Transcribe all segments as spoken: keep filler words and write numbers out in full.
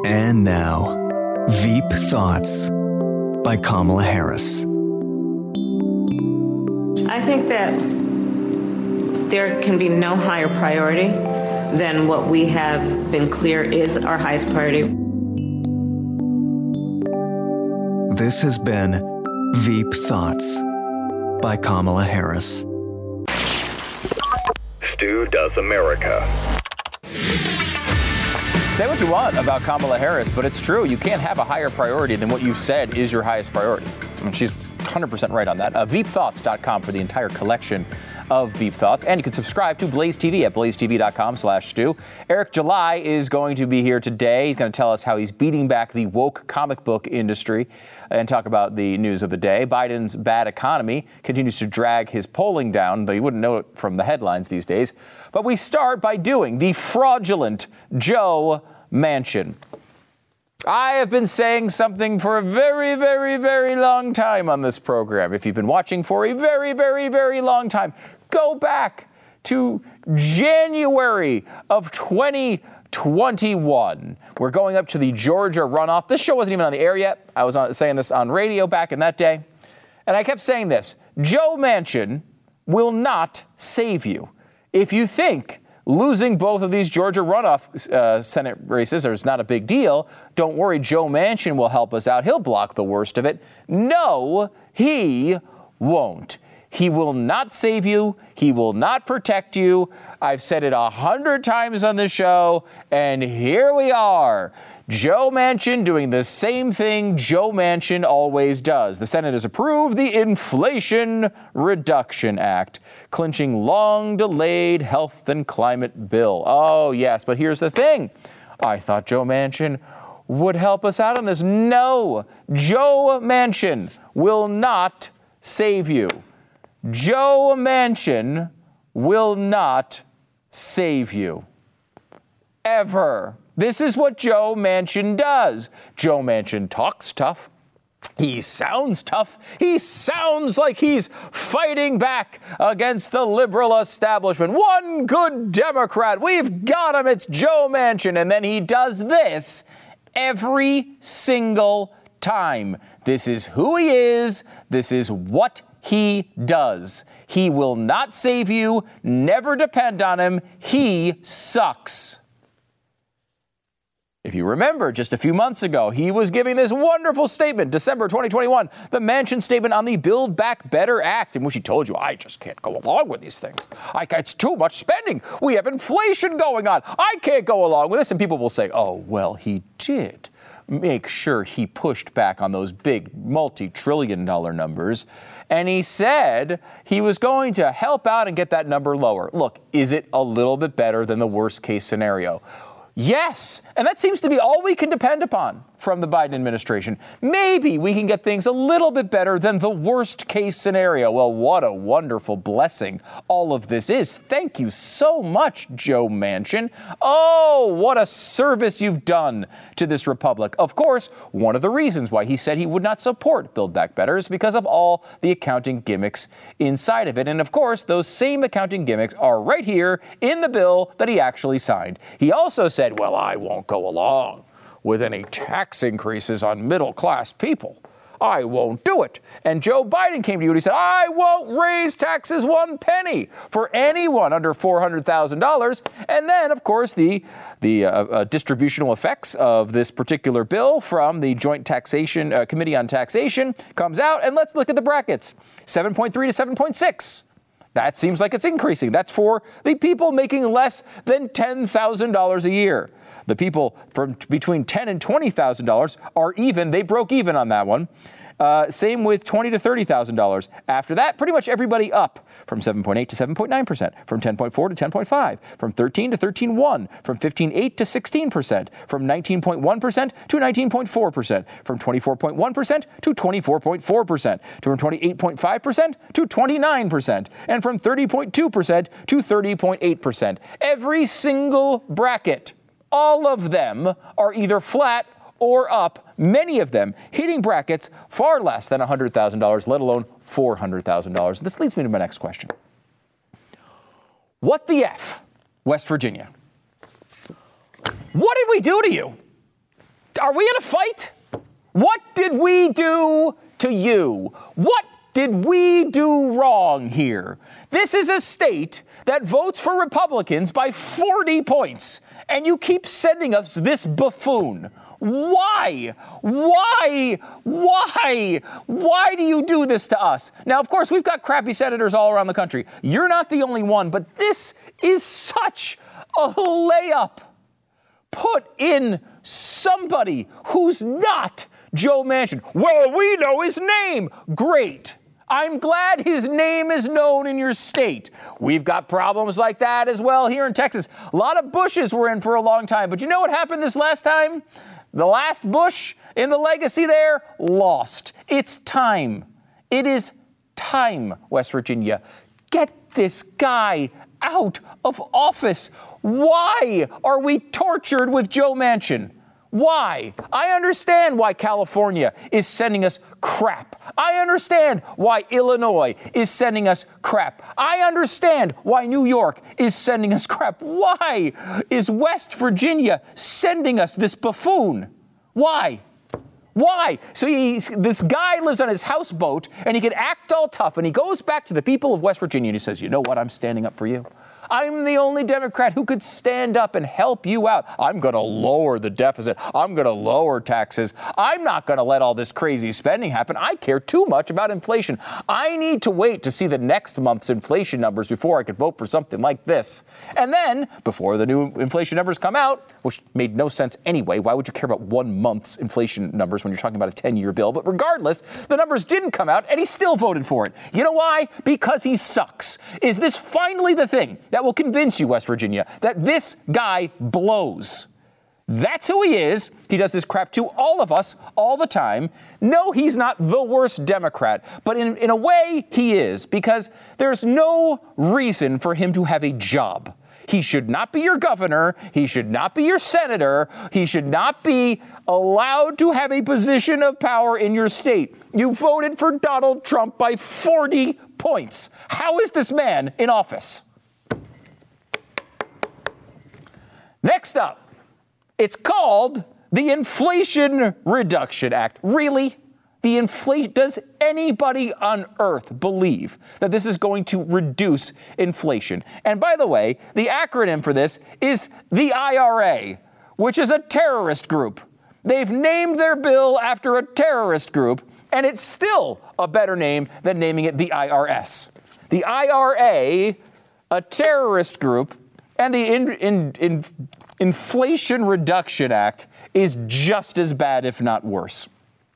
And now, Veep Thoughts by Kamala Harris. I think that there can be no higher priority than what we have been clear is our highest priority. This has been Veep Thoughts by Kamala Harris. Stu Does America. Say what you want about Kamala Harris, but it's true. You can't have a higher priority than what you've said is your highest priority. I mean, she's one hundred percent right on that. Uh, Veep Thoughts dot com for the entire collection of Veep Thoughts. And you can subscribe to Blaze T V at blaze t v dot com slash Stu. Eric July is going to be here today. He's going to tell us how he's beating back the woke comic book industry and talk about the news of the day. Biden's bad economy continues to drag his polling down, though you wouldn't know it from the headlines these days. But we start by doing the fraudulent Joe Manchin. I have been saying something for a very, very, very long time on this program. If you've been watching for a very, very, very long time, go back to January of twenty twenty-one. We're going up to the Georgia runoff. This show wasn't even on the air yet. I was on, saying this on radio back in that day. And I kept saying this: Joe Manchin will not save you. If you think losing both of these Georgia runoff uh, Senate races is not a big deal, don't worry, Joe Manchin will help us out. He'll block the worst of it. No, he won't. He will not save you. He will not protect you. I've said it a hundred times on this show, and here we are. Joe Manchin doing the same thing Joe Manchin always does. The Senate has approved the Inflation Reduction Act, clinching long-delayed health and climate bill. Oh, yes, but here's the thing. I thought Joe Manchin would help us out on this. No, Joe Manchin will not save you. Joe Manchin will not save you. Ever. This is what Joe Manchin does. Joe Manchin talks tough. He sounds tough. He sounds like he's fighting back against the liberal establishment. One good Democrat. We've got him. It's Joe Manchin. And then he does this every single time. This is who he is. This is what he does. He will not save you. Never depend on him. He sucks. If you remember, just a few months ago, he was giving this wonderful statement, December twenty twenty-one, the Manchin statement on the Build Back Better Act, in which he told you, I just can't go along with these things. I, it's too much spending. We have inflation going on. I can't go along with this. And people will say, oh, well, he did make sure he pushed back on those big multi-trillion dollar numbers. And he said he was going to help out and get that number lower. Look, is it a little bit better than the worst case scenario? Yes, and that seems to be all we can depend upon from the Biden administration. Maybe we can get things a little bit better than the worst case scenario. Well, what a wonderful blessing all of this is. Thank you so much, Joe Manchin. Oh, what a service you've done to this republic. Of course, one of the reasons why he said he would not support Build Back Better is because of all the accounting gimmicks inside of it. And of course, those same accounting gimmicks are right here in the bill that he actually signed. He also said, well, I won't go along with any tax increases on middle-class people. I won't do it. And Joe Biden came to you and he said, I won't raise taxes one penny for anyone under four hundred thousand dollars. And then, of course, the, the uh, uh, distributional effects of this particular bill from the Joint Taxation uh, Committee on Taxation comes out. And let's look at the brackets, seven point three to seven point six. That seems like it's increasing. That's for the people making less than ten thousand dollars a year. The people from between ten thousand dollars and twenty thousand dollars are even. They broke even on that one. Uh, same with twenty thousand dollars to thirty thousand dollars. After that, pretty much everybody up from seven point eight to seven point nine percent, from ten point four to ten point five, from thirteen to thirteen point one, from fifteen point eight to sixteen percent, from nineteen point one percent to nineteen point four percent, from twenty-four point one percent to twenty-four point four percent, from twenty-eight point five percent to twenty-nine percent, and from thirty point two percent to thirty point eight percent. Every single bracket, all of them are either flat or up, many of them hitting brackets far less than one hundred thousand dollars, let alone four hundred thousand dollars. This leads me to my next question. What the F, West Virginia? What did we do to you? Are we in a fight? What did we do to you? What did we do wrong here? This is a state that votes for Republicans by forty points, and you keep sending us this buffoon. Why? Why? Why? Why do you do this to us? Now, of course, we've got crappy senators all around the country. You're not the only one, but this is such a layup. Put in somebody who's not Joe Manchin. Well, we know his name. Great. I'm glad his name is known in your state. We've got problems like that as well here in Texas. A lot of Bushes were in for a long time. But you know what happened this last time? The last Bush in the legacy there lost. It's time. It is time, West Virginia. Get this guy out of office. Why are we tortured with Joe Manchin? Why? I understand why California is sending us crap. I understand why Illinois is sending us crap. I understand why New York is sending us crap. Why is West Virginia sending us this buffoon? Why? Why? So he's, this guy lives on his houseboat and he can act all tough and he goes back to the people of West Virginia and he says, you know what? I'm standing up for you. I'm the only Democrat who could stand up and help you out. I'm going to lower the deficit. I'm going to lower taxes. I'm not going to let all this crazy spending happen. I care too much about inflation. I need to wait to see the next month's inflation numbers before I could vote for something like this. And then, before the new inflation numbers come out, which made no sense anyway, why would you care about one month's inflation numbers when you're talking about a ten-year bill? But regardless, the numbers didn't come out, and he still voted for it. You know why? Because he sucks. Is this finally the thing that will convince you, West Virginia, that this guy blows? That's who he is. He does this crap to all of us all the time. No, he's not the worst Democrat, but in, in a way he is, because there's no reason for him to have a job. He should not be your governor. He should not be your senator. He should not be allowed to have a position of power in your state. You voted for Donald Trump by forty points. How is this man in office? Next up, it's called the Inflation Reduction Act. Really? The inflation, does anybody on earth believe that this is going to reduce inflation? And by the way, the acronym for this is the I R A, which is a terrorist group. They've named their bill after a terrorist group, and it's still a better name than naming it the I R S. The I R A, a terrorist group, and the in, in, in, Inflation Reduction Act is just as bad, if not worse.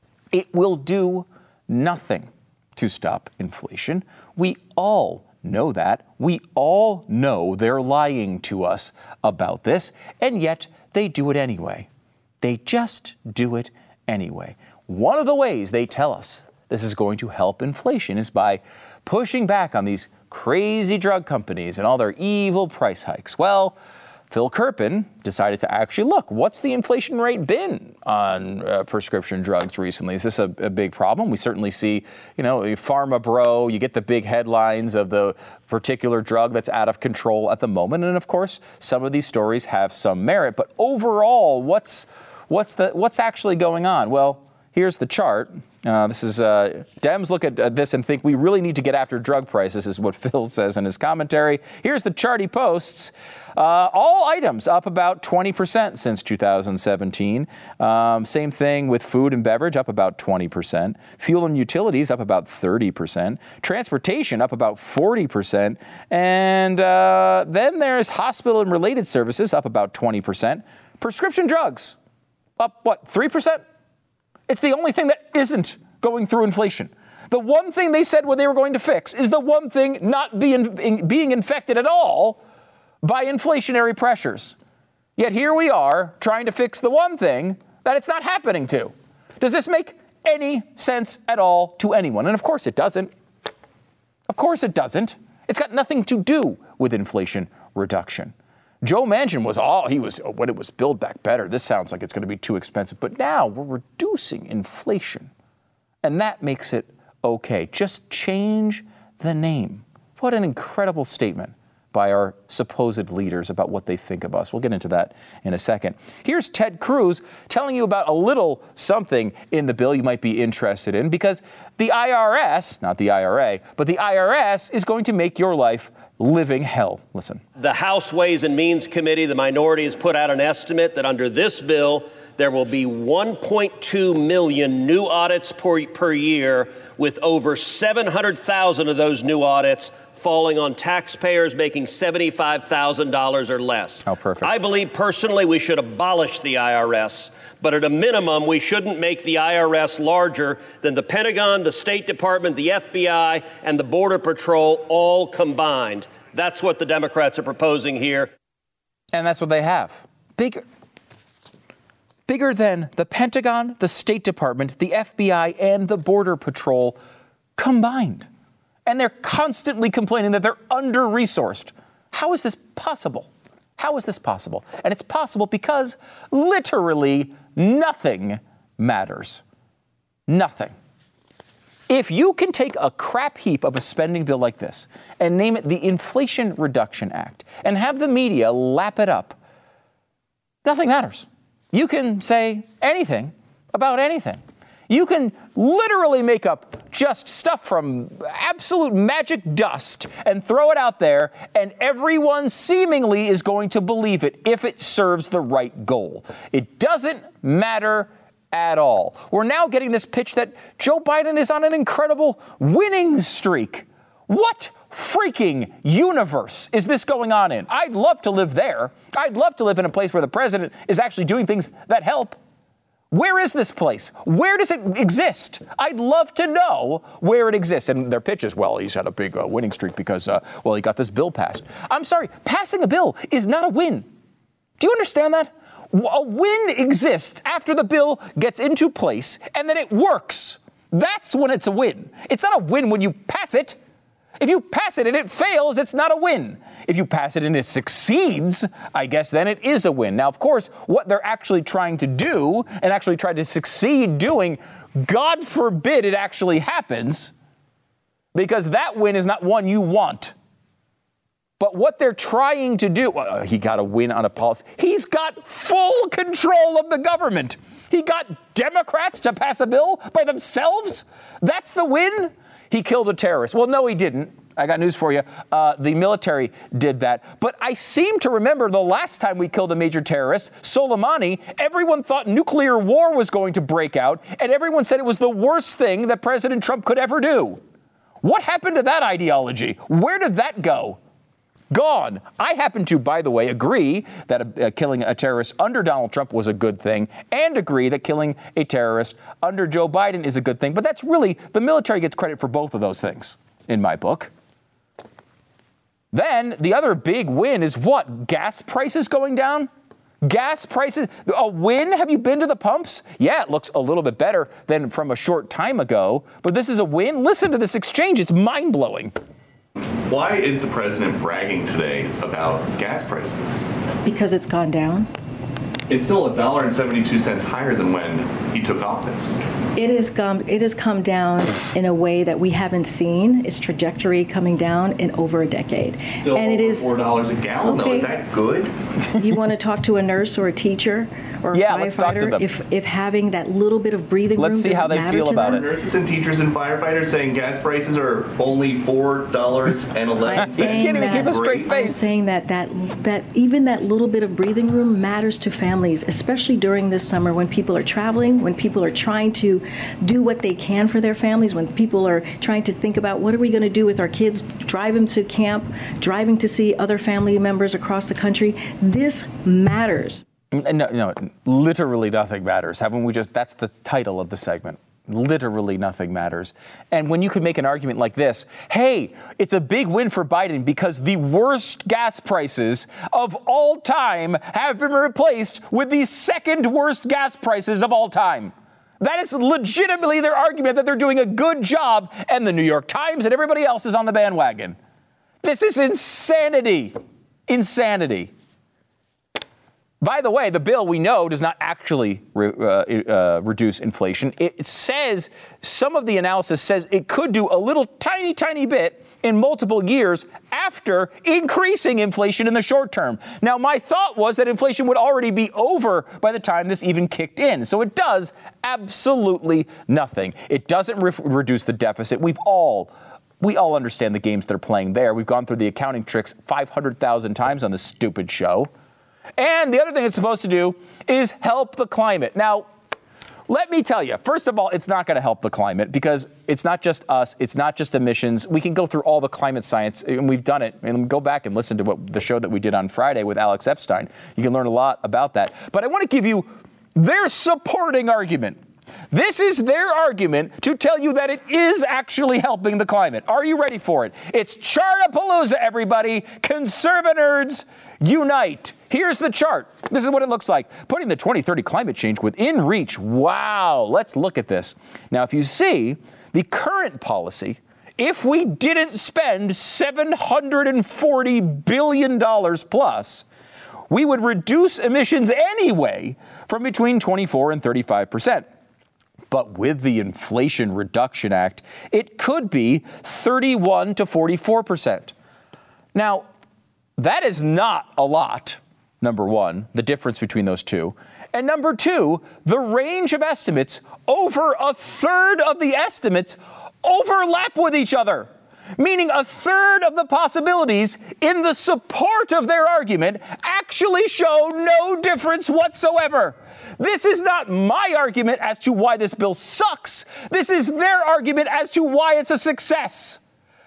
It will do nothing to stop inflation. We all know that. We all know they're lying to us about this, and yet they do it anyway. They just do it anyway. One of the ways they tell us this is going to help inflation is by pushing back on these crazy drug companies and all their evil price hikes. Well, Phil Kerpen decided to actually look, what's the inflation rate been on uh, prescription drugs recently? Is this a, a big problem? We certainly see, you know, Pharma Bro, you get the big headlines of the particular drug that's out of control at the moment. And of course, some of these stories have some merit. But overall, what's what's the what's actually going on? Well, here's the chart. Uh, this is uh, Dems look at uh, this and think we really need to get after drug prices, is what Phil says in his commentary. Here's the chart he posts. Uh, all items up about twenty percent since two thousand seventeen. Um, same thing with food and beverage, up about twenty percent. Fuel and utilities up about thirty percent. Transportation up about forty percent. And uh, then there's hospital and related services up about twenty percent. Prescription drugs up, what, three percent? It's the only thing that isn't going through inflation. The one thing they said what they were going to fix is the one thing not being, in, being infected at all by inflationary pressures. Yet here we are trying to fix the one thing that it's not happening to. Does this make any sense at all to anyone? And of course it doesn't. Of course it doesn't. It's got nothing to do with inflation reduction. Joe Manchin was all, he was, when it was Build Back Better, this sounds like it's going to be too expensive. But now we're reducing inflation. And that makes it okay. Just change the name. What an incredible statement by our supposed leaders about what they think of us. We'll get into that in a second. Here's Ted Cruz telling you about a little something in the bill you might be interested in, because the I R S, not the I R A, but the I R S is going to make your life living hell. Listen. The House Ways and Means Committee, the minority, has put out an estimate that under this bill, there will be one point two million new audits per, per year, with over seven hundred thousand of those new audits falling on taxpayers making seventy-five thousand dollars or less. Oh, perfect. I believe personally we should abolish the I R S, but at a minimum, we shouldn't make the I R S larger than the Pentagon, the State Department, the F B I, and the Border Patrol all combined. That's what the Democrats are proposing here. And that's what they have. Bigger. Bigger than the Pentagon, the State Department, the F B I, and the Border Patrol combined. And they're constantly complaining that they're under-resourced. How is this possible? How is this possible? And it's possible because literally nothing matters. Nothing. If you can take a crap heap of a spending bill like this and name it the Inflation Reduction Act and have the media lap it up, nothing matters. You can say anything about anything. You can literally make up just stuff from absolute magic dust and throw it out there, and everyone seemingly is going to believe it if it serves the right goal. It doesn't matter at all. We're now getting this pitch that Joe Biden is on an incredible winning streak. What freaking universe is this going on in? I'd love to live there. I'd love to live in a place where the president is actually doing things that help. Where is this place? Where does it exist? I'd love to know where it exists. And their pitch is, well, he's had a big uh, winning streak because, uh, well, he got this bill passed. I'm sorry, passing a bill is not a win. Do you understand that? A win exists after the bill gets into place and then it works. That's when it's a win. It's not a win when you pass it. If you pass it and it fails, it's not a win. If you pass it and it succeeds, I guess then it is a win. Now, of course, what they're actually trying to do and actually try to succeed doing, God forbid it actually happens, because that win is not one you want. But what they're trying to do, well, he got a win on a policy. He's got full control of the government. He got Democrats to pass a bill by themselves. That's the win. He killed a terrorist. Well, no, he didn't. I got news for you. Uh, the military did that. But I seem to remember the last time we killed a major terrorist, Soleimani, everyone thought nuclear war was going to break out, and everyone said it was the worst thing that President Trump could ever do. What happened to that ideology? Where did that go? Gone. I happen to, by the way, agree that uh, killing a terrorist under Donald Trump was a good thing, and agree that killing a terrorist under Joe Biden is a good thing. But that's really, the military gets credit for both of those things, in my book. Then the other big win is what? Gas prices going down? Gas prices, a win? Have you been to the pumps? Yeah, it looks a little bit better than from a short time ago, but this is a win. Listen to this exchange. It's mind-blowing. Why is the president bragging today about gas prices? Because it's gone down. It's still one dollar and seventy-two cents higher than when he took office. It has come, it has come down in a way that we haven't seen its trajectory coming down in over a decade. Still and over it is four dollars a gallon, okay. though. Is that good? You want to talk to a nurse or a teacher or a yeah, let's talk to firefighter them. if if having that little bit of breathing let's room see how they matter feel to about them? it. Nurses and teachers and firefighters saying gas prices are only four dollars and eleven I'm cents. You can't even that- keep a straight I'm face. saying that, that that even that little bit of breathing room matters to families, especially during this summer when people are traveling, when people are trying to do what they can for their families, when people are trying to think about what are we going to do with our kids, drive them to camp, driving to see other family members across the country. This matters. No, no, literally nothing matters. Haven't we just, that's the title of the segment. Literally nothing matters. And when you could make an argument like this, hey, it's a big win for Biden because the worst gas prices of all time have been replaced with the second worst gas prices of all time. That is legitimately their argument that they're doing a good job, and the New York Times and everybody else is on the bandwagon. This is insanity. Insanity. By the way, the bill, we know, does not actually re- uh, uh, reduce inflation. It says, some of the analysis says it could do a little tiny, tiny bit in multiple years after increasing inflation in the short term. Now, my thought was that inflation would already be over by the time this even kicked in. So it does absolutely nothing. It doesn't re- reduce the deficit. We've all We all understand the games they're playing there. We've gone through the accounting tricks five hundred thousand times on this stupid show. And the other thing it's supposed to do is help the climate. Now, let me tell you, first of all, it's not going to help the climate because it's not just us. It's not just emissions. We can go through all the climate science, and we've done it. And go back and listen to what the show that we did on Friday with Alex Epstein. You can learn a lot about that. But I want to give you their supporting argument. This is their argument to tell you that it is actually helping the climate. Are you ready for it? It's Chartapalooza, everybody. Conservanerds unite. Here's the chart. This is what it looks like. Putting the twenty thirty climate change within reach. Wow. Let's look at this. Now, if you see the current policy, if we didn't spend seven hundred forty billion dollars plus, we would reduce emissions anyway from between twenty-four and thirty-five percent. But with the Inflation Reduction Act, it could be thirty-one to forty-four percent. Now, that is not a lot, number one, the difference between those two. And number two, the range of estimates, over a third of the estimates overlap with each other, meaning a third of the possibilities in the support of their argument actually show no difference whatsoever. This is not my argument as to why this bill sucks. This is their argument as to why it's a success.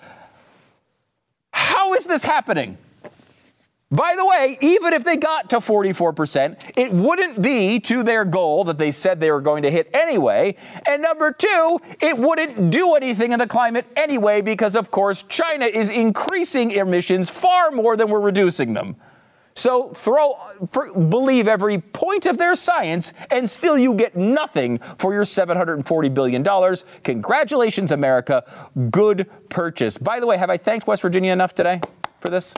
How is this happening? By the way, even if they got to forty-four percent, it wouldn't be to their goal that they said they were going to hit anyway. And number two, it wouldn't do anything in the climate anyway because, of course, China is increasing emissions far more than we're reducing them. So throw, for, believe every point of their science, and still you get nothing for your seven hundred forty billion dollars. Congratulations, America. Good purchase. By the way, have I thanked West Virginia enough today for this?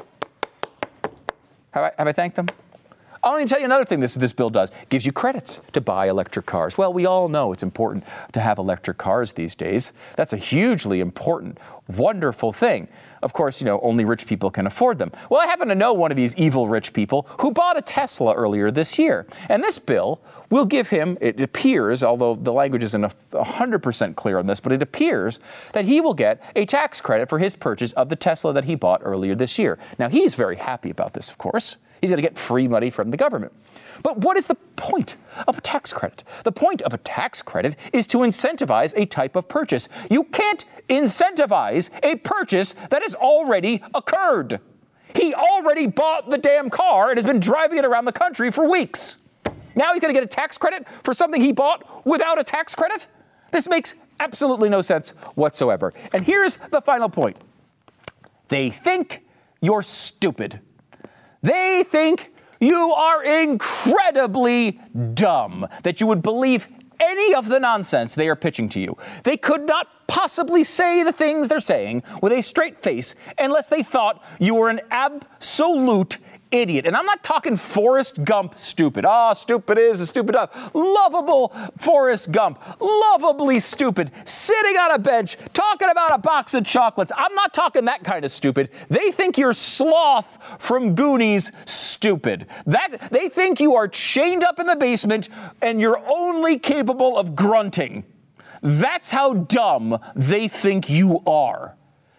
Have I, have I thanked them? I want to tell you another thing this, this bill does. It gives you credits to buy electric cars. Well, we all know it's important to have electric cars these days. That's a hugely important, wonderful thing. Of course, you know, only rich people can afford them. Well, I happen to know one of these evil rich people who bought a Tesla earlier this year. And this bill will give him, it appears, although the language isn't one hundred percent clear on this, but it appears that he will get a tax credit for his purchase of the Tesla that he bought earlier this year. Now, he's very happy about this, of course. He's going to get free money from the government. But what is the point of a tax credit? The point of a tax credit is to incentivize a type of purchase. You can't incentivize a purchase that has already occurred. He already bought the damn car and has been driving it around the country for weeks. Now he's going to get a tax credit for something he bought without a tax credit? This makes absolutely no sense whatsoever. And here's the final point. They think you're stupid. They think you are incredibly dumb, that you would believe any of the nonsense they are pitching to you. They could not possibly say the things they're saying with a straight face unless they thought you were an absolute idiot. And I'm not talking Forrest Gump stupid. Ah, oh, stupid is a stupid up. Lovable Forrest Gump. Lovably stupid. Sitting on a bench, talking about a box of chocolates. I'm not talking that kind of stupid. They think you're Sloth from Goonies stupid. That, they think you are chained up in the basement and you're only capable of grunting. That's how dumb they think you are.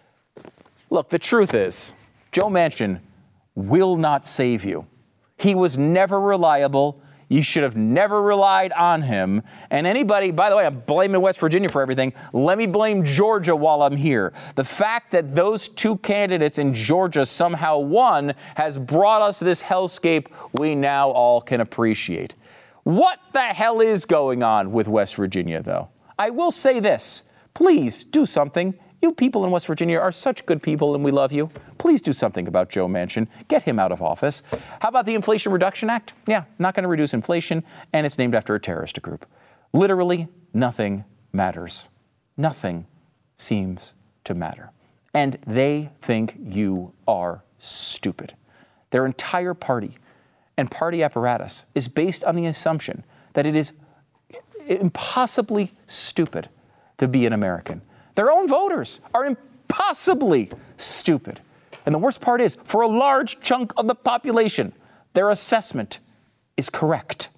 Look, the truth is, Joe Manchin will not save you. He was never reliable. You should have never relied on him. And anybody, by the way, I'm blaming West Virginia for everything. Let me blame Georgia while I'm here. The fact that those two candidates in Georgia somehow won has brought us this hellscape we now all can appreciate. What the hell is going on with West Virginia, though? I will say this. Please do something. You people in West Virginia are such good people and we love you. Please do something about Joe Manchin. Get him out of office. How about the Inflation Reduction Act? Yeah, not going to reduce inflation, and it's named after a terrorist group. Literally nothing matters. Nothing seems to matter. And they think you are stupid. Their entire party and party apparatus is based on the assumption that it is impossibly stupid to be an American. Their own voters are impossibly stupid. And the worst part is, for a large chunk of the population, their assessment is correct.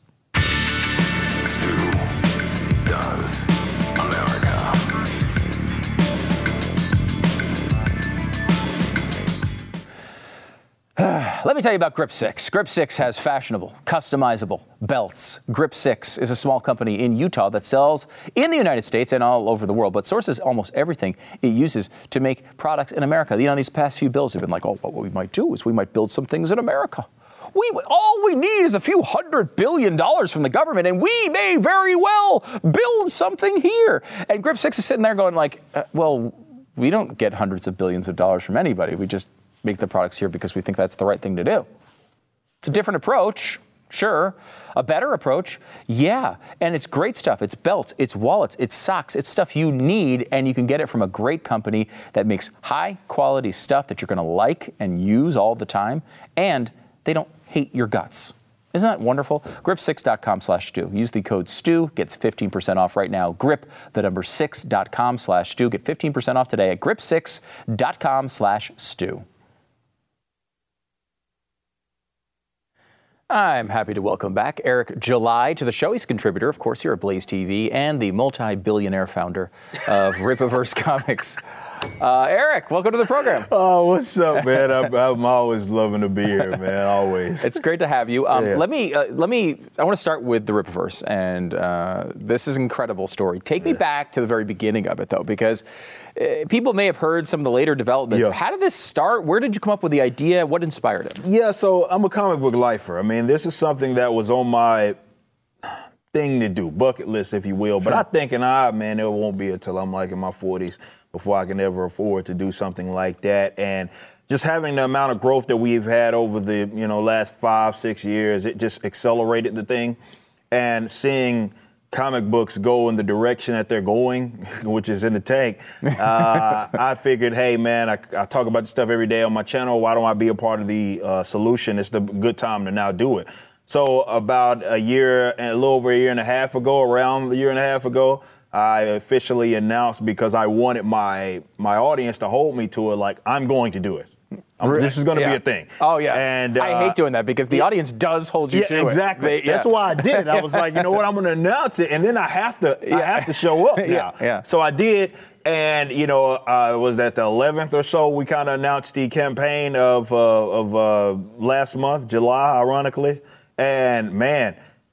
Let me tell you about Grip six. Grip six has fashionable, customizable belts. Grip six is a small company in Utah that sells in the United States and all over the world, but sources almost everything it uses to make products in America. You know, these past few bills have been like, oh, what we might do is we might build some things in America. We, all we need is a few hundred billion dollars from the government, and we may very well build something here. And Grip six is sitting there going like, uh, well, we don't get hundreds of billions of dollars from anybody. We just make the products here because we think that's the right thing to do. It's a different approach, sure. A better approach, yeah. And it's great stuff. It's belts, it's wallets, it's socks, it's stuff you need, and you can get it from a great company that makes high quality stuff that you're going to like and use all the time, and they don't hate your guts. Isn't that wonderful? grip six dot com slash stew. Use the code STEW, gets fifteen percent off right now. Grip, the number six dot com slash stew. Get fifteen percent off today at grip six dot com slash stew. I'm happy to welcome back Eric July to the show. He's a contributor, of course, here at Blaze T V and the multi-billionaire founder of Rippaverse Comics. Uh, Eric, welcome to the program. Oh, what's up, man? I'm, I'm always loving to be here, man. Always. It's great to have you. Um, yeah. Let me, uh, let me. I want to start with the Rippaverse, and uh, this is an incredible story. Take me yeah. back to the very beginning of it, though, because uh, people may have heard some of the later developments. Yeah. How did this start? Where did you come up with the idea? What inspired it? Yeah, so I'm a comic book lifer. I mean, this is something that was on my thing to do, bucket list, if you will. But Sure. I think, and I, man, it won't be until I'm like in my forties before I can ever afford to do something like that. And just having the amount of growth that we've had over the, you know, last five, six years, it just accelerated the thing. And seeing comic books go in the direction that they're going, which is in the tank, uh, I figured, hey, man, I, I talk about this stuff every day on my channel. Why don't I be a part of the uh, solution? It's the good time to now do it. So about a year and a little over a year and a half ago, around a year and a half ago, I officially announced, because I wanted my my audience to hold me to it, like, I'm going to do it. I'm, this is going to yeah. be a thing. Oh, yeah. And uh, I hate doing that because the yeah, audience does hold you yeah, to exactly. it. Exactly. That's yeah. why I did it. I was like, you know what, I'm going to announce it, and then I have to yeah. I have to show up now. yeah, yeah. So I did, and, you know, uh, it was at the eleventh or so, we kind of announced the campaign of, uh, of uh, last month, July, ironically. And, man,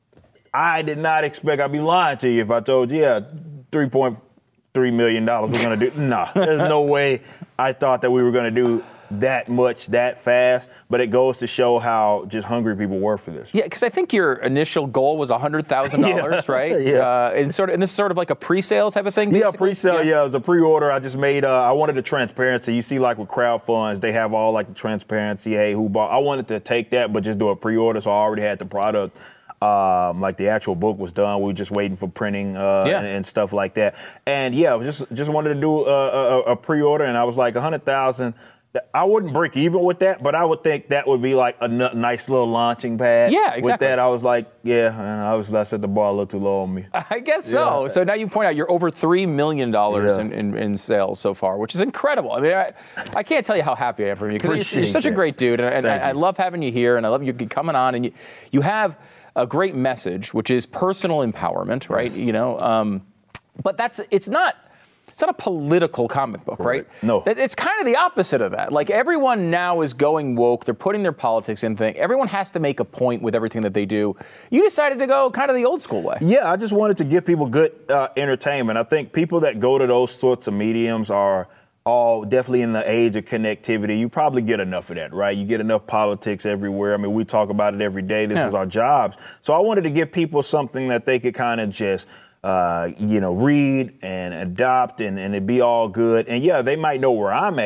I did not expect, I'd be lying to you if I told you, yeah, three point three million dollars we're going to do. Nah, there's no way I thought that we were going to do that much that fast, but it goes to show how just hungry people were for this. Yeah, because I think your initial goal was one hundred thousand dollars, yeah. right? Yeah. Uh, and, sort of, and this is sort of like a pre-sale type of thing? Yeah, basically? pre-sale, yeah. yeah, it was a pre-order. I just made, uh, I wanted the transparency. You see, like with crowdfunds, they have all like the transparency, hey, who bought. I wanted to take that, but just do a pre-order, so I already had the product. Um, like the actual book was done. We were just waiting for printing uh, yeah. and, and stuff like that. And yeah, I was just just wanted to do a, a, a pre-order, and I was like one hundred thousand. I wouldn't break even with that, but I would think that would be like a n- nice little launching pad. Yeah, exactly. With that, I was like, yeah, and I was I set the bar a little too low on me. I guess so. Yeah. So now you point out you're over three million dollars Yeah. in, in, in sales so far, which is incredible. I mean, I, I can't tell you how happy I am for you because you're, you're Appreciate such a that. great dude, and, and I, Thank I you. love having you here, and I love you coming on, and you, you have a great message, which is personal empowerment, right? Yes. You know, um, but that's it's not. It's not a political comic book, right? No. It- It's kind of the opposite of that. Like, everyone now is going woke. They're putting their politics in thing. Everyone has to make a point with everything that they do. You decided to go kind of the old school way. Yeah, I just wanted to give people good uh, entertainment. I think people that go to those sorts of mediums are all definitely in the age of connectivity. You probably get enough of that, right? You get enough politics everywhere. I mean, we talk about it every day. This Yeah. is our jobs. So I wanted to give people something that they could kind of just Uh, you know, read and adopt, and, and it'd be all good. And yeah, they might know where I'm at,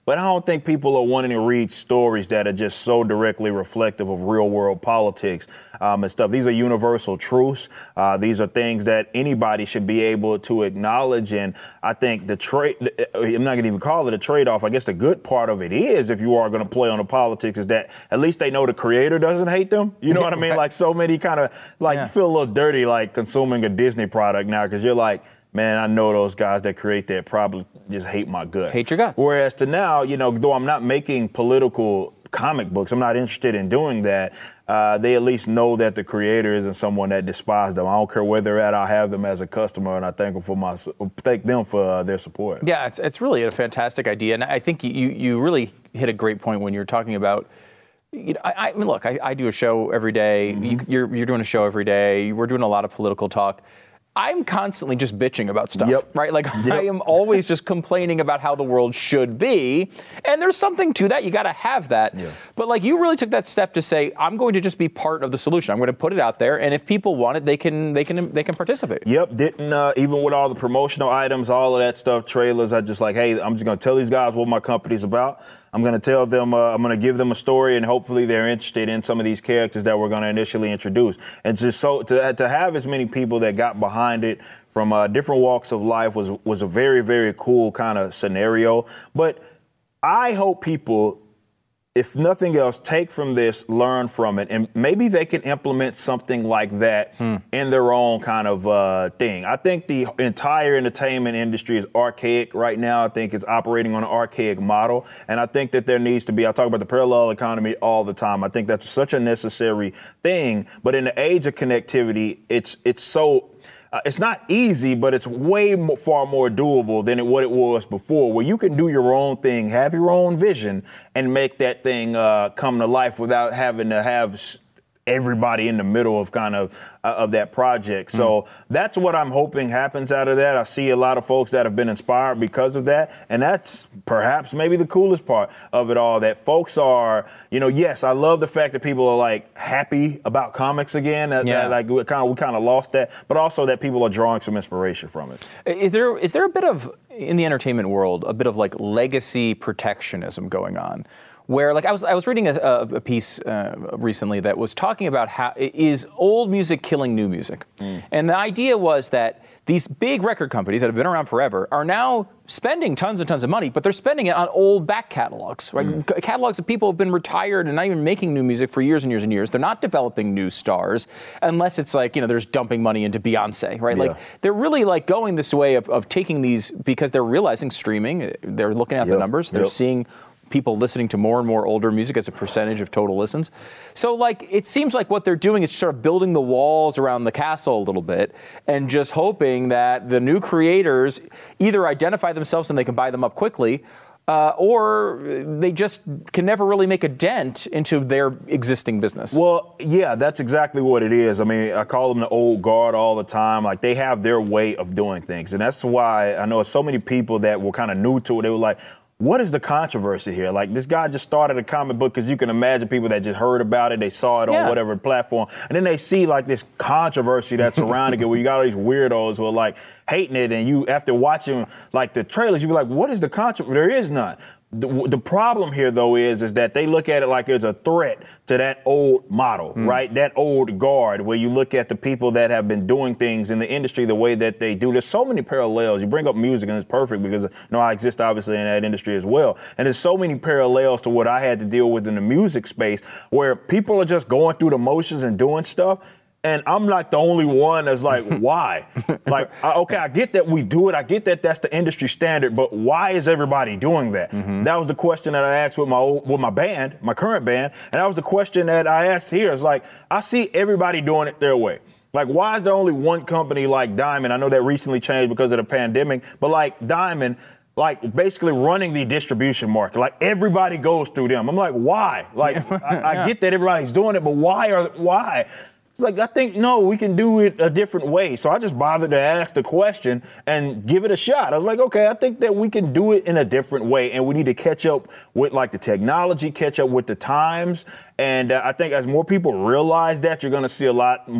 but I don't think people are wanting to read stories that are just so directly reflective of real world politics um, and stuff. These are universal truths. Uh, these are things that anybody should be able to acknowledge. And I think the trade, I'm not going to even call it a trade-off. I guess the good part of it is, if you are going to play on the politics, is that at least they know the creator doesn't hate them. You know what I mean? Like so many kind of like yeah. you feel a little dirty like consuming a Disney product now because you're like, man, I know those guys that create that probably just hate my guts. Hate your guts. Whereas to now, you know, though I'm not making political comic books, I'm not interested in doing that. Uh, they at least know that the creator isn't someone that despises them. I don't care where they're at. I have them as a customer, and I thank them for my thank them for uh, their support. Yeah, it's it's really a fantastic idea, and I think you you really hit a great point when you're talking about. You know, I, I mean, look, I, I do a show every day. Mm-hmm. You, you're you're doing a show every day. We're doing a lot of political talk. I'm constantly just bitching about stuff, yep. right? Like yep. I am always just complaining about how the world should be. And there's something to that. You got to have that. Yeah. But like you really took that step to say, I'm going to just be part of the solution. I'm going to put it out there. And if people want it, they can they can they can participate. Yep. Didn't uh, even with all the promotional items, all of that stuff, trailers, I just like, hey, I'm just going to tell these guys what my company's about. I'm going to tell them, uh, I'm going to give them a story, and hopefully they're interested in some of these characters that we're going to initially introduce. And just so to to have as many people that got behind it from uh, different walks of life was was a very, very cool kind of scenario. But I hope people, if nothing else, take from this, learn from it, and maybe they can implement something like that hmm. in their own kind of uh, thing. I think the entire entertainment industry is archaic right now. I think it's operating on an archaic model, and I think that there needs to be, I talk about the parallel economy all the time. I think that's such a necessary thing, but in the age of connectivity, it's it's so... Uh, it's not easy, but it's way more, far more doable than it, what it was before, where you can do your own thing, have your own vision, and make that thing uh, come to life without having to have everybody in the middle of kind of uh, of that project. So mm. that's what I'm hoping happens out of that. I see a lot of folks that have been inspired because of that. And that's perhaps maybe the coolest part of it all, that folks are, you know, yes, I love the fact that people are like happy about comics again. That, yeah. that, like we kind of we kind of lost that, but also that people are drawing some inspiration from it. Is there is there a bit of, in the entertainment world, a bit of like legacy protectionism going on? Where, like, I was I was reading a, a piece uh, recently that was talking about how is old music killing new music, mm. and the idea was that these big record companies that have been around forever are now spending tons and tons of money, but they're spending it on old back catalogs, right? Mm. C- catalogs of people who have been retired and not even making new music for years and years and years. They're not developing new stars unless it's like, you know, there's dumping money into Beyonce, right? Yeah. Like they're really like going this way of, of taking these because they're realizing streaming. They're looking at yep. the numbers. They're yep. seeing people listening to more and more older music as a percentage of total listens. So, like, it seems like what they're doing is sort of building the walls around the castle a little bit and just hoping that the new creators either identify themselves and they can buy them up quickly, uh, or they just can never really make a dent into their existing business. Well, yeah, that's exactly what it is. I mean, I call them the old guard all the time. Like, they have their way of doing things. And that's why I know so many people that were kind of new to it. They were like, what is the controversy here? Like, this guy just started a comic book because you can imagine people that just heard about it, they saw it yeah. on whatever platform, and then they see, like, this controversy that's surrounding it where you got all these weirdos who are, like, hating it, and you, after watching, like, the trailers, you be like, what is the controversy? There is none. The, the problem here, though, is is that they look at it like it's a threat to that old model, mm. right? That old guard, where you look at the people that have been doing things in the industry the way that they do. There's so many parallels. You bring up music, and it's perfect because, you know, I exist, obviously, in that industry as well. And there's so many parallels to what I had to deal with in the music space, where people are just going through the motions and doing stuff. And I'm like the only one that's like, why? Like, okay, I get that we do it. I get that that's the industry standard, but why is everybody doing that? Mm-hmm. That was the question that I asked with my old, with my band, my current band. And that was the question that I asked here. It's like, I see everybody doing it their way. Like, why is there only one company like Diamond? I know that recently changed because of the pandemic, but like Diamond, like basically running the distribution market. Like, everybody goes through them. I'm like, why? Like, I, I get that everybody's doing it, but why are, why? It's like, I think, no, we can do it a different way. So I just bothered to ask the question and give it a shot. I was like, okay, I think that we can do it in a different way. And we need to catch up with, like, the technology, catch up with the times. And uh, I think as more people realize that, you're going to see a lot more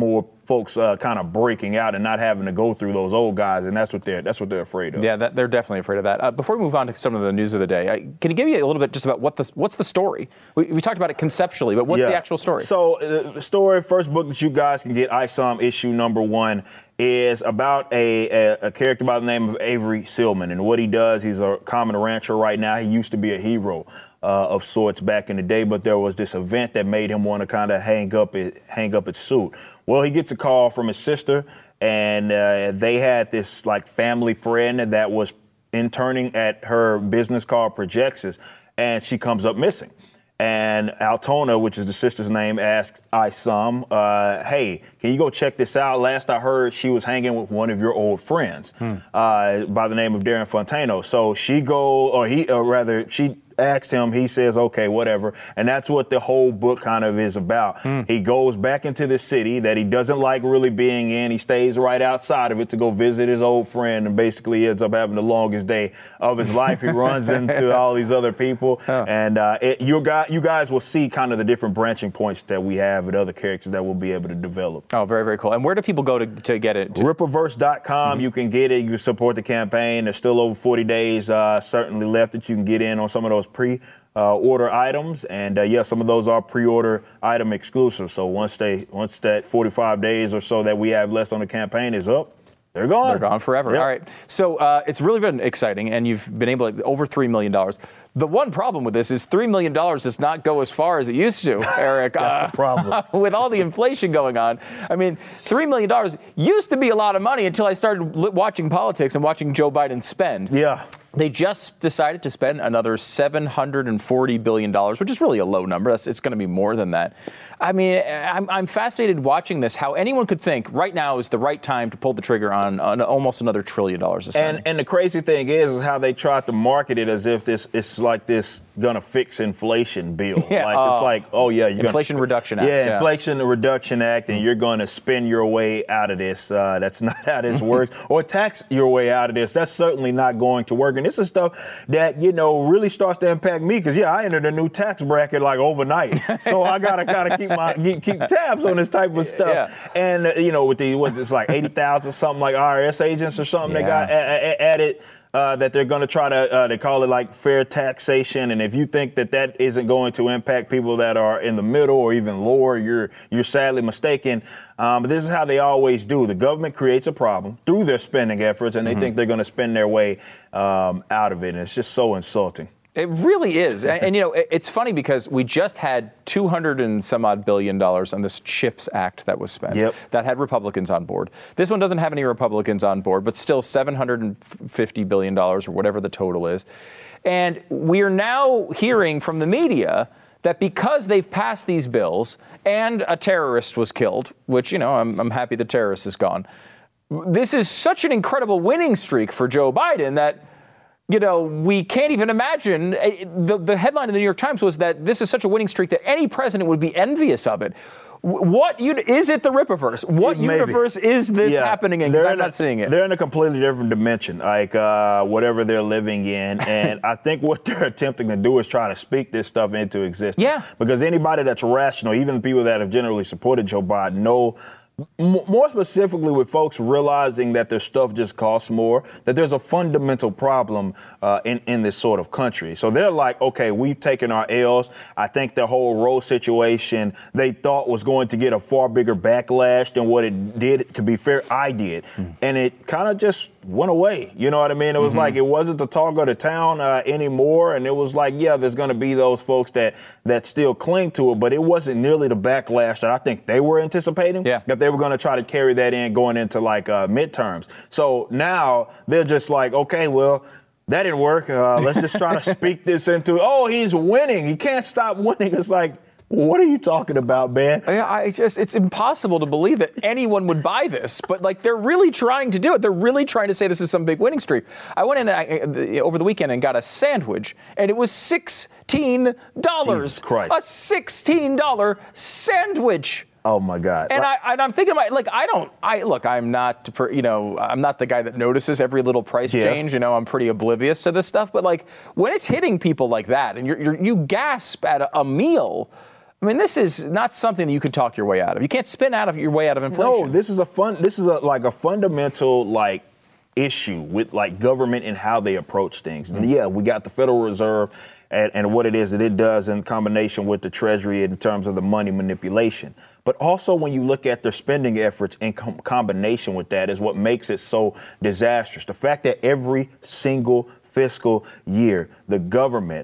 folks uh, kind of breaking out and not having to go through those old guys, and that's what they're that's what they're afraid of. Yeah, that, they're definitely afraid of that. Uh, before we move on to some of the news of the day, I, can you give me a little bit just about what the what's the story? We, we talked about it conceptually, but what's yeah. the actual story? So uh, the story, first book that you guys can get, ISOM issue number one, is about a, a, a character by the name of Avery Silman. And what he does, he's a common rancher right now. He used to be a hero uh, of sorts back in the day, but there was this event that made him want to kind of hang up it, hang up his suit. Well, he gets a call from his sister, and uh, they had this like family friend that was interning at her business called Projexis, and she comes up missing. And Altona, which is the sister's name, asks ISOM, uh, hey, can you go check this out? Last I heard, she was hanging with one of your old friends hmm. uh, by the name of Darren Fontano. So she go, or he, or rather, she asked him, he says, okay, whatever. And that's what the whole book kind of is about. Mm. He goes back into the city that he doesn't like really being in. He stays right outside of it to go visit his old friend and basically ends up having the longest day of his life. He runs into all these other people. Oh. And uh, it, you, guys, you guys will see kind of the different branching points that we have with other characters that we'll be able to develop. Oh, very, very cool. And where do people go to, to get it? To- Rippaverse dot com. Mm-hmm. You can get it. You can support the campaign. There's still over forty days uh, certainly left that you can get in on some of those pre Uh, order items, and uh, yeah, some of those are pre-order item exclusive. So once they, once that forty-five days or so that we have left on the campaign is up, they're gone. They're gone forever. Yep. All right. So uh, it's really been exciting, and you've been able to over three million dollars. The one problem with this is three million dollars does not go as far as it used to, Eric. That's uh, the problem. With all the inflation going on. I mean, three million dollars used to be a lot of money until I started li- watching politics and watching Joe Biden spend. Yeah. They just decided to spend another seven hundred forty billion dollars, which is really a low number. That's, it's going to be more than that. I mean, I'm, I'm fascinated watching this, how anyone could think right now is the right time to pull the trigger on, on almost another trillion dollars of spending. And, and the crazy thing is, is how they tried to market it as if this it's like this gonna fix inflation bill. Yeah, like uh, it's like, oh yeah, you're Inflation gonna, Reduction Act. Yeah, yeah. Inflation Reduction Act, and you're gonna spend your way out of this. Uh, that's not how this works. Or tax your way out of this. That's certainly not going to work. And this is stuff that, you know, really starts to impact me because, yeah, I entered a new tax bracket like overnight. So I got to kind of keep my keep tabs on this type of stuff. Yeah. And, uh, you know, with the, what's it's like eighty thousand something like I R S agents or something yeah. they got a- a- added. Uh, that they're going to try to, uh, they call it like fair taxation. And if you think that that isn't going to impact people that are in the middle or even lower, you're you're sadly mistaken. Um, but this is how they always do. The government creates a problem through their spending efforts, and they mm-hmm. think they're going to spend their way um, out of it. And it's just so insulting. It really is. And, and, you know, it's funny because we just had two hundred and some odd billion dollars on this CHIPS Act that was spent yep. that had Republicans on board. This one doesn't have any Republicans on board, but still seven hundred fifty billion dollars or whatever the total is. And we are now hearing from the media that because they've passed these bills and a terrorist was killed, which, you know, I'm, I'm happy the terrorist is gone. This is such an incredible winning streak for Joe Biden that, you know, we can't even imagine. The, the headline in the New York Times was that this is such a winning streak that any president would be envious of it. What is it the Rippaverse? What Maybe. universe is this yeah. happening in? Because I'm not a, seeing it. They're in a completely different dimension, like uh, whatever they're living in. And I think what they're attempting to do is try to speak this stuff into existence. Yeah. Because anybody that's rational, even the people that have generally supported Joe Biden, know, more specifically with folks realizing that their stuff just costs more, that there's a fundamental problem uh, in, in this sort of country. So they're like, okay, we've taken our L's. I think the whole Roe situation they thought was going to get a far bigger backlash than what it did. To be fair, I did. Mm. And it kind of just went away. You know what I mean? It was mm-hmm. like it wasn't the talk of the town uh, anymore. And it was like, yeah, there's going to be those folks that, that still cling to it. But it wasn't nearly the backlash that I think they were anticipating. Yeah. That they were going to try to carry that in going into like uh, midterms. So now they're just like, okay, well, that didn't work. Uh, let's just try to speak this into, oh, he's winning. He can't stop winning. It's like, what are you talking about, man? I, I just, it's impossible to believe that anyone would buy this, but like they're really trying to do it. They're really trying to say this is some big winning streak. I went in I, over the weekend and got a sandwich, and it was sixteen dollars. Jesus Christ. A sixteen dollars sandwich. Oh my God! And I and I'm thinking about like I don't I look I'm not you know I'm not the guy that notices every little price yeah. change. You know, I'm pretty oblivious to this stuff. But like when it's hitting people like that, and you're, you're you gasp at a, a meal. I mean, this is not something that you can talk your way out of. You can't spin out of your way out of inflation. No, this is a fun. This is a, like a fundamental like issue with like government and how they approach things. Mm-hmm. And yeah, we got the Federal Reserve and, and what it is that it does in combination with the Treasury in terms of the money manipulation. But also when you look at their spending efforts in com- combination with that is what makes it so disastrous. The fact that every single fiscal year, the government,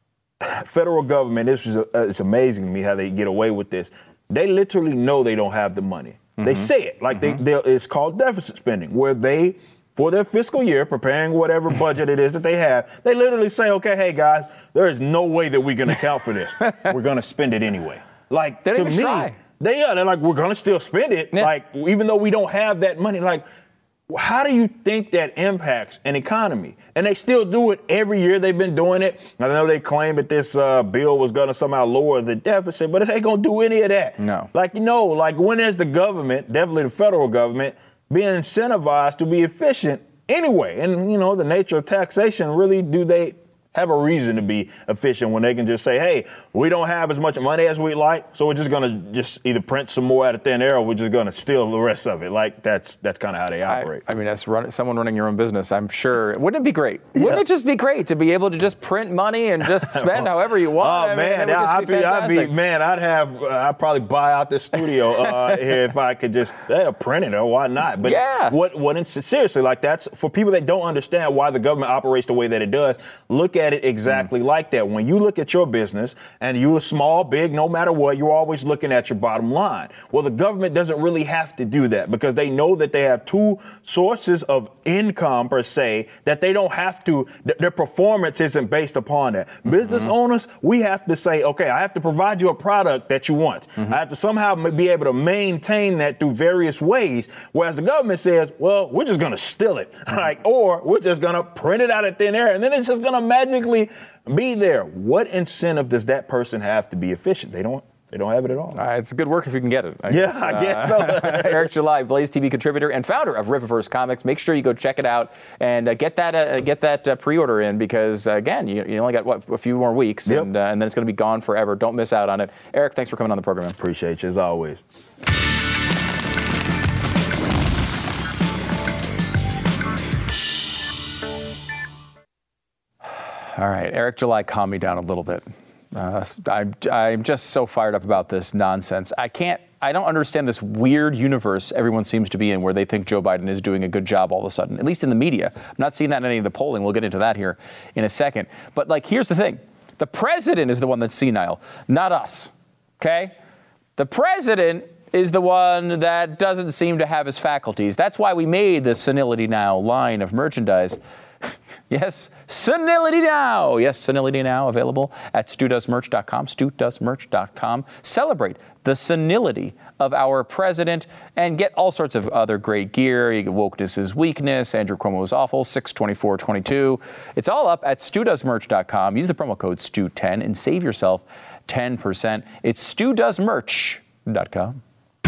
federal government, this is uh, it's amazing to me how they get away with this. They literally know they don't have the money. Mm-hmm. They say it like mm-hmm. they, they. It's called deficit spending, where they, for their fiscal year, preparing whatever budget it is that they have, they literally say, "Okay, hey guys, there is no way that we can account for this. We're going to spend it anyway." Like they to even me, try. they are. They're like, "We're going to still spend it." Yeah. Like even though we don't have that money, like. How do you think that impacts an economy? And they still do it every year. They've been doing it. I know they claim that this uh, bill was going to somehow lower the deficit, but it ain't going to do any of that. No. Like, you know, like when is the government, definitely the federal government, being incentivized to be efficient anyway? And, you know, the nature of taxation, really, do they have a reason to be efficient when they can just say, hey, we don't have as much money as we'd like, so we're just going to just either print some more out of thin air or we're just going to steal the rest of it. Like, that's that's kind of how they operate. I, I mean, as run, someone running your own business, I'm sure, wouldn't it be great? Yeah. Wouldn't it just be great to be able to just print money and just spend however you want? Oh, I man, mean, I'd be, be, I'd be, man, I'd have, uh, I'd probably buy out the studio uh, if I could just yeah, print it, or why not? But yeah. what, what, seriously, like that's, for people that don't understand why the government operates the way that it does, look at it exactly mm. like that. When you look at your business and you're small, big, no matter what, you're always looking at your bottom line. Well, the government doesn't really have to do that because they know that they have two sources of income per se that they don't have to, th- their performance isn't based upon that. Mm-hmm. Business owners, we have to say, okay, I have to provide you a product that you want. Mm-hmm. I have to somehow be able to maintain that through various ways. Whereas the government says, well, we're just going to steal it, mm-hmm. like, or we're just going to print it out of thin air and then it's just going to magically be there. What incentive does that person have to be efficient? They don't. They don't have it at all. Uh, it's good work if you can get it. I yeah, guess. I guess so. Uh, Eric July, Blaze T V contributor and founder of Rippaverse Comics. Make sure you go check it out and uh, get that uh, get that uh, pre-order in because uh, again, you, you only got what a few more weeks, yep. and, uh, and then it's going to be gone forever. Don't miss out on it. Eric, thanks for coming on the program. Appreciate you as always. All right, Eric July, calm me down a little bit. Uh, I'm, I'm just so fired up about this nonsense. I can't, I don't understand this weird universe everyone seems to be in where they think Joe Biden is doing a good job all of a sudden, at least in the media. I'm not seeing that in any of the polling. We'll get into that here in a second. But like, here's the thing. The president is the one that's senile, not us, okay? The president is the one that doesn't seem to have his faculties. That's why we made the Senility Now line of merchandise. Yes, Senility Now. Yes, Senility Now available at stu does merch dot com, stu does merch dot com. Celebrate the senility of our president and get all sorts of other great gear. You get Wokeness is Weakness, Andrew Cuomo is Awful, six twenty-four twenty-two. It's all up at stu does merch dot com. Use the promo code stu ten and save yourself ten percent. It's stu does merch dot com.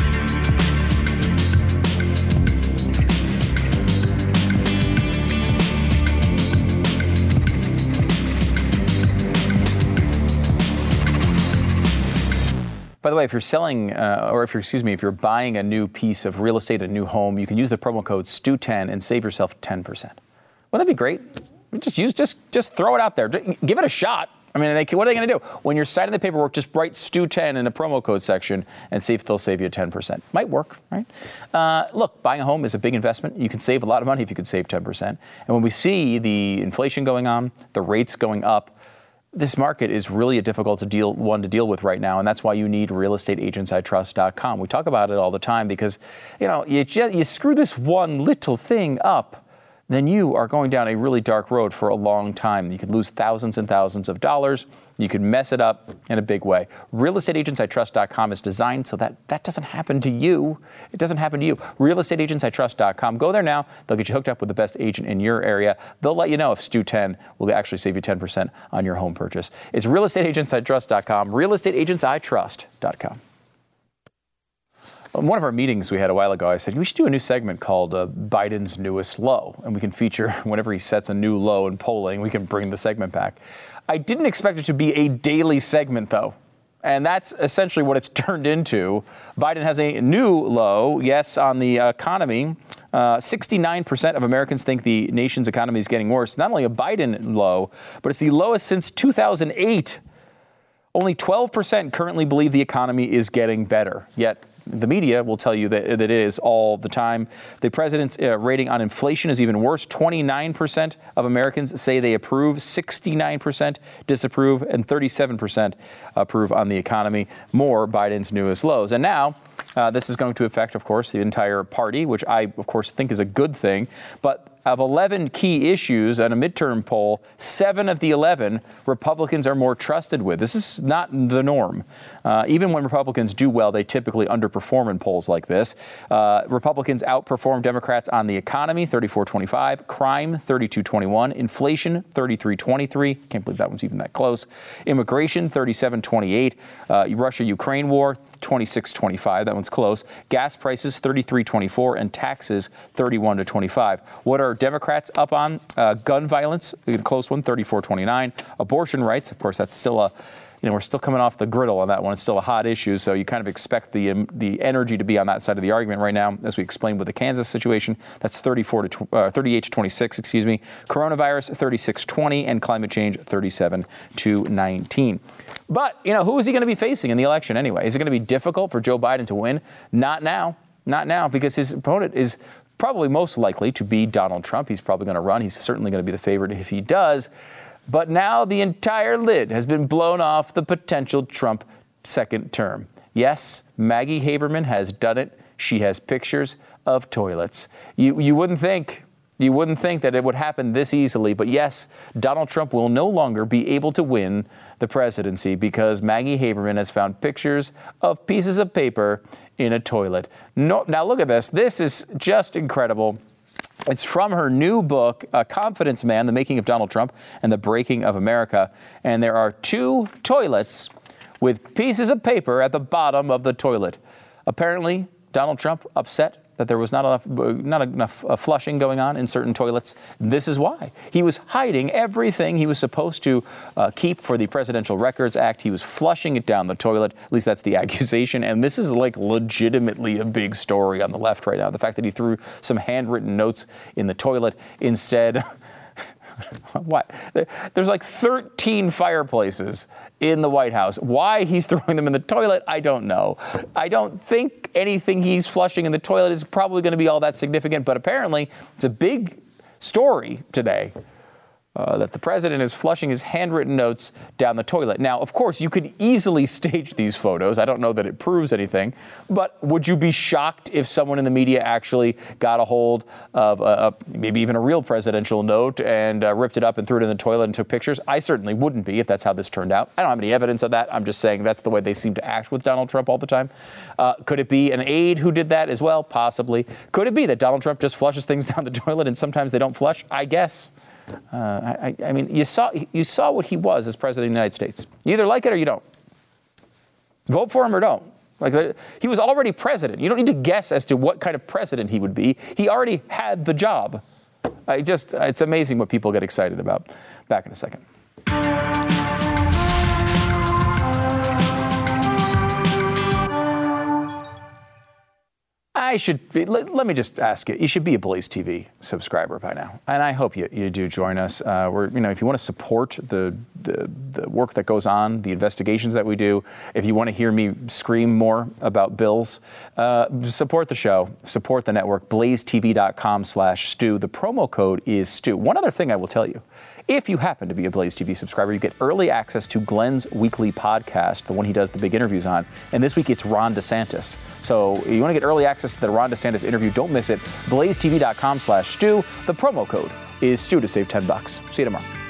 By the way, if you're selling, uh, or if you're, excuse me, if you're buying a new piece of real estate, a new home, you can use the promo code stu ten and save yourself ten percent. Wouldn't that be great? Just use, just, just throw it out there. Give it a shot. I mean, they, what are they going to do? When you're signing the paperwork, just write stu ten in the promo code section and see if they'll save you ten percent. Might work, right? Uh, look, buying a home is a big investment. You can save a lot of money if you could save ten percent. And when we see the inflation going on, the rates going up, this market is really a difficult to deal one to deal with right now, and that's why you need real estate agents I trust dot com. We talk about it all the time because, you know, you just, you screw this one little thing up, then you are going down a really dark road for a long time. You could lose thousands and thousands of dollars. You could mess it up in a big way. real estate agents I trust dot com is designed so that that doesn't happen to you. It doesn't happen to you. real estate agents I trust dot com. Go there now. They'll get you hooked up with the best agent in your area. They'll let you know if Stu ten will actually save you ten percent on your home purchase. It's real estate agents I trust dot com. real estate agents I trust dot com. In one of our meetings we had a while ago, I said, we should do a new segment called uh, Biden's Newest Low. And we can feature whenever he sets a new low in polling, we can bring the segment back. I didn't expect it to be a daily segment, though. And that's essentially what it's turned into. Biden has a new low, yes, on the economy. Uh, sixty-nine percent of Americans think the nation's economy is getting worse. Not only a Biden low, but it's the lowest since two thousand eight. Only twelve percent currently believe the economy is getting better. Yet the media will tell you that, that it is all the time. The president's uh, rating on inflation is even worse. twenty-nine percent of Americans say they approve, sixty-nine percent disapprove, and thirty-seven percent approve on the economy. More Biden's newest lows. And now uh, this is going to affect, of course, the entire party, which I, of course, think is a good thing. But of eleven key issues on a midterm poll, seven of the eleven Republicans are more trusted with. This is not the norm. Uh, even when Republicans do well, they typically underperform in polls like this. Uh, Republicans outperform Democrats on the economy, thirty-four twenty-five, crime, thirty-two twenty-one, inflation, thirty-three twenty-three. Can't believe that one's even that close. Immigration, thirty-seven twenty-eight. Uh, Russia-Ukraine war, twenty-six twenty-five. That one's close. Gas prices, thirty-three twenty-four, and taxes, thirty-one to twenty-five. What are Democrats up on? Uh, gun violence, a close one, thirty-four twenty-nine. Abortion rights, of course, that's still a, you know, we're still coming off the griddle on that one. It's still a hot issue, so you kind of expect the um, the energy to be on that side of the argument right now, as we explained with the Kansas situation. That's thirty-four to uh, thirty-eight to twenty-six, excuse me. Coronavirus, thirty-six twenty, and climate change, thirty-seven to nineteen. But, you know, who is he going to be facing in the election anyway? Is it going to be difficult for Joe Biden to win? Not now. Not now, because his opponent is probably most likely to be Donald Trump. He's probably going to run. He's certainly going to be the favorite if he does. But now the entire lid has been blown off the potential Trump second term. Yes, Maggie Haberman has done it. She has pictures of toilets. You, you wouldn't think... You wouldn't think that it would happen this easily, but yes, Donald Trump will no longer be able to win the presidency because Maggie Haberman has found pictures of pieces of paper in a toilet. No, now look at this. This is just incredible. It's from her new book, uh, Confidence Man, The Making of Donald Trump and the Breaking of America. And there are two toilets with pieces of paper at the bottom of the toilet. Apparently, Donald Trump upset that there was not enough, not enough uh, flushing going on in certain toilets. This is why. He was hiding everything he was supposed to uh, keep for the Presidential Records Act. He was flushing it down the toilet. At least that's the accusation. And this is like legitimately a big story on the left right now. The fact that he threw some handwritten notes in the toilet instead. What? There's like thirteen fireplaces in the White House. Why he's throwing them in the toilet, I don't know. I don't think anything he's flushing in the toilet is probably going to be all that significant, but apparently it's a big story today. Uh, that the president is flushing his handwritten notes down the toilet. Now, of course, you could easily stage these photos. I don't know that it proves anything, but would you be shocked if someone in the media actually got a hold of a, a, maybe even a real presidential note and uh, ripped it up and threw it in the toilet and took pictures? I certainly wouldn't be if that's how this turned out. I don't have any evidence of that. I'm just saying that's the way they seem to act with Donald Trump all the time. Uh, could it be an aide who did that as well? Possibly. Could it be that Donald Trump just flushes things down the toilet and sometimes they don't flush? I guess. Uh, I, I mean, you saw you saw what he was as president of the United States. You either like it or you don't. Vote for him or don't. Like, he was already president. You don't need to guess as to what kind of president he would be. He already had the job. I just, it's amazing what people get excited about. Back in a second. I should be, let, let me just ask you, you should be a Blaze T V subscriber by now. And I hope you, you do join us. Uh, we're, you know, if you want to support the, the, the work that goes on, the investigations that we do, if you want to hear me scream more about bills, uh, support the show, support the network, blazetv.com slash Stu. The promo code is Stu. One other thing I will tell you. If you happen to be a Blaze T V subscriber, you get early access to Glenn's weekly podcast, the one he does the big interviews on. And this week it's Ron DeSantis. So you want to get early access to the Ron DeSantis interview, don't miss it. blazetv.com slash Stu. The promo code is Stu to save ten bucks. See you tomorrow.